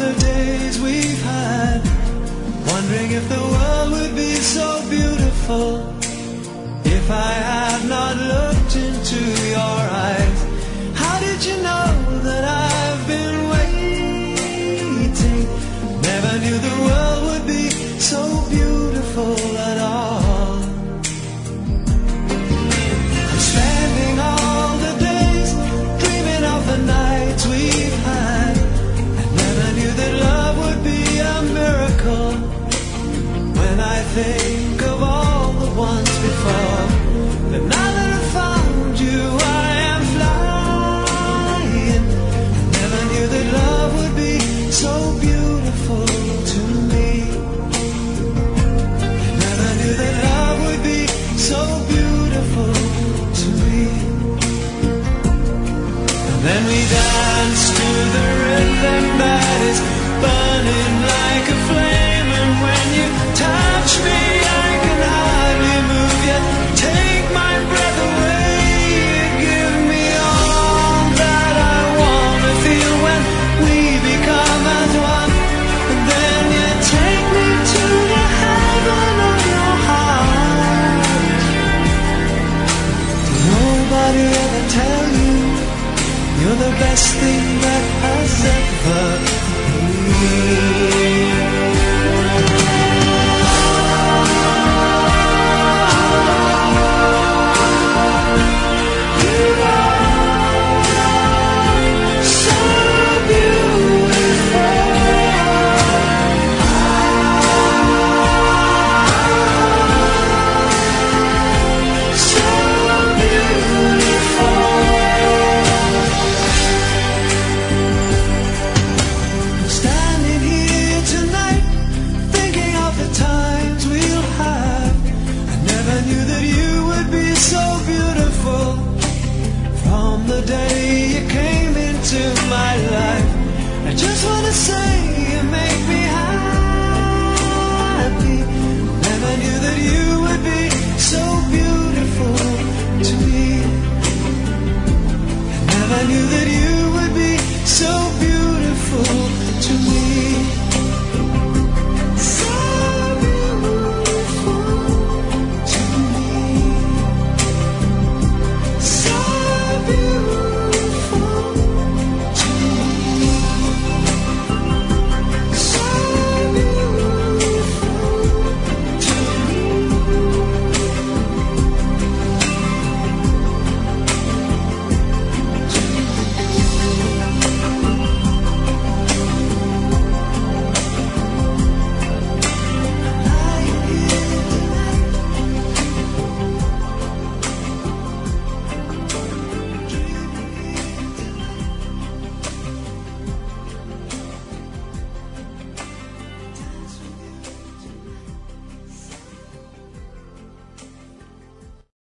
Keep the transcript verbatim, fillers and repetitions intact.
the days we've had, wondering if the world would be so beautiful if I had not looked into your eyes. How did you know that I've been waiting? Never knew the world would be so beautiful at all. I'm spending all the days dreaming of the nights we've had. I never knew that love would be a miracle. When I think of all the ones before, but now that I found you, I am flying. I never knew that love would be so beautiful to me. I never knew that love would be so beautiful to me. And then we danced to the rhythm that is burning like a flame. And when you touch me, I can hardly move yet. Take my breath away. You give me all that I want to feel when we become as one. And then you take me to the heaven of your heart. Did nobody ever tell you you're the best thing that has ever been? The day you came into my life, I just wanna say